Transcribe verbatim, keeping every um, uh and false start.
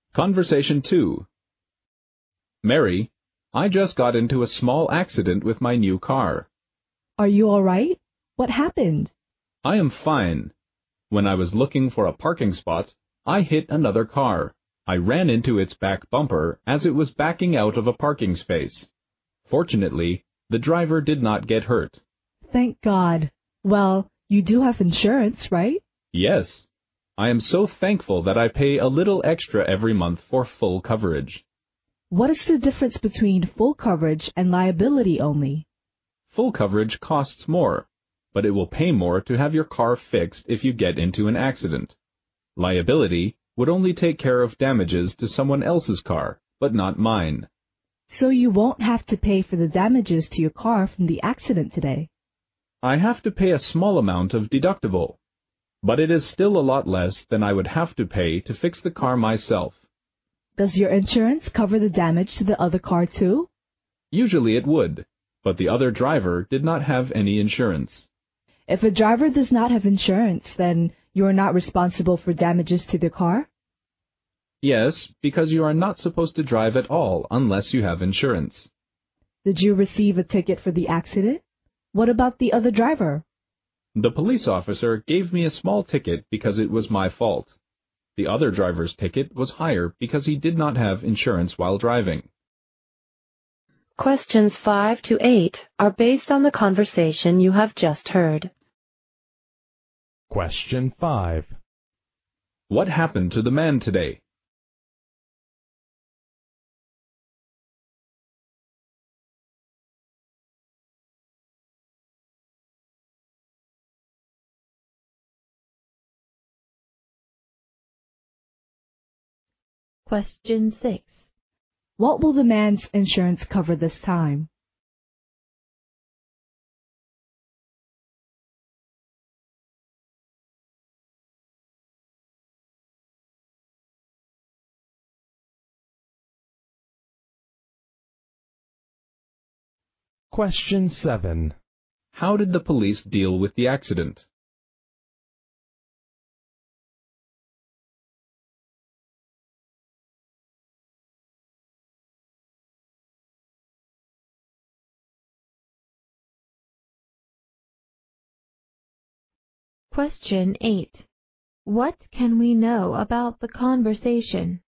Conversation two. Mary, I just got into a small accident with my new car. Are you all right? What happened? I am fine. When I was looking for a parking spot, I hit another car. I ran into its back bumper as it was backing out of a parking space. Fortunately, the driver did not get hurt. Thank God. Well, you do have insurance, right? Yes. I am so thankful that I pay a little extra every month for full coverage. What is the difference between full coverage and liability only? Full coverage costs more, but it will pay more to have your car fixed if you get into an accident. Liability would only take care of damages to someone else's car, but not mine. So you won't have to pay for the damages to your car from the accident today? I have to pay a small amount of deductible, but it is still a lot less than I would have to pay to fix the car myself. Does your insurance cover the damage to the other car too? Usually it would, but the other driver did not have any insurance. If a driver does not have insurance, then you are not responsible for damages to the car? Yes, because you are not supposed to drive at all unless you have insurance. Did you receive a ticket for the accident? What about the other driver? The police officer gave me a small ticket because it was my fault. The other driver's ticket was higher because he did not have insurance while driving. Questions five to eight are based on the conversation you have just heard. Question five. What happened to the man today? Question six. What will the man's insurance cover this time? Question seven. How did the police deal with the accident? Question eight. What can we know about the conversation?